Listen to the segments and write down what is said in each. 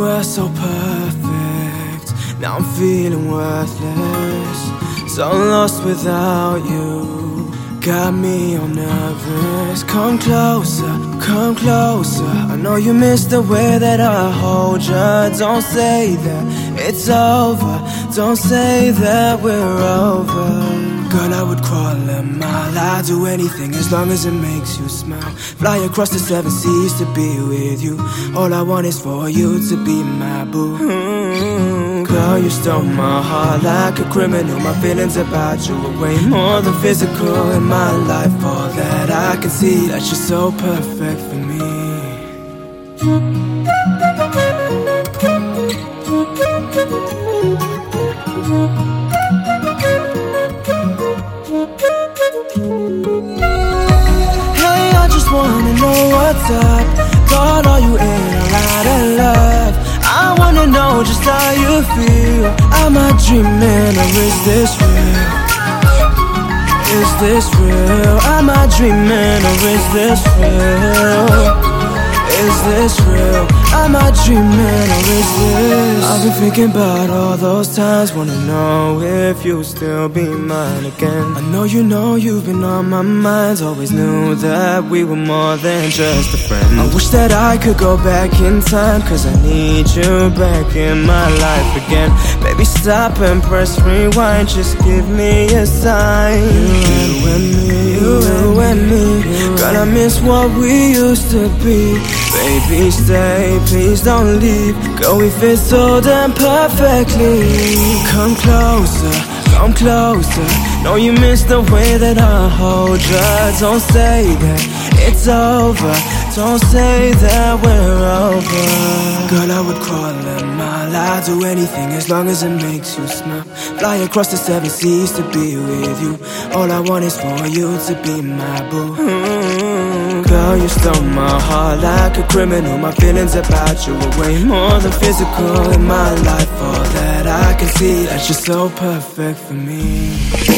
were so perfect. Now I'm feeling worthless, so lost without you. Got me all nervous. Come closer, come closer. I know you miss the way that I hold you. Don't say that it's over, don't say that we're over. Girl, I would crawl a mile, I'd do anything as long as it makes you smile. Fly across the 7 seas to be with you. All I want is for you to be my boo. Girl, you stole my heart like a criminal. My feelings about you are way more than physical. In my life, all that I can see, that you're so perfect for me. Hey, I just wanna know what's up. God, are you in or out of love? I wanna know just how you feel. Am I dreaming or is this real? Is this real? Am I dreaming or is this real? Is this real? Am I dreaming or is this? I've been thinking about all those times. Wanna know if you'll still be mine again. I know you've been on my mind. Always knew that we were more than just a friend. I wish that I could go back in time, cause I need you back in my life again. Baby, stop and press rewind. Just give me a sign. You and me, you and me. Girl, I miss what we used to be. Baby, stay, please don't leave. Girl, we fit so damn perfectly. Come closer, come closer. Know you miss the way that I hold you. Don't say that it's over, don't say that we're over. Girl, I would crawl a mile, I'd do anything as long as it makes you smile. Fly across the 7 seas to be with you. All I want is for you to be my boo. Girl, you stole my heart like a criminal. My feelings about you are way more than physical. In my life, all that I can see, that you're so perfect for me.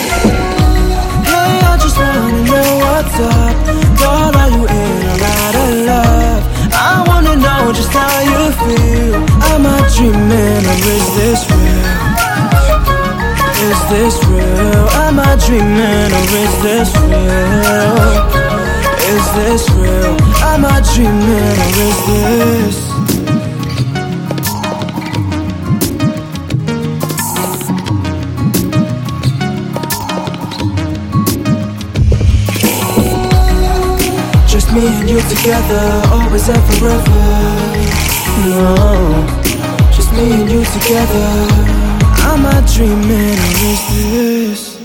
Hey, I just wanna know what's up. God, are you in or out of love? I wanna know just how you feel. Am I dreaming or is this real? Is this real? Am I dreaming or is this real? Is this real? Am I dreaming or is this? Just me and you together, always and forever. No, just me and you together. Am I dreaming or is this?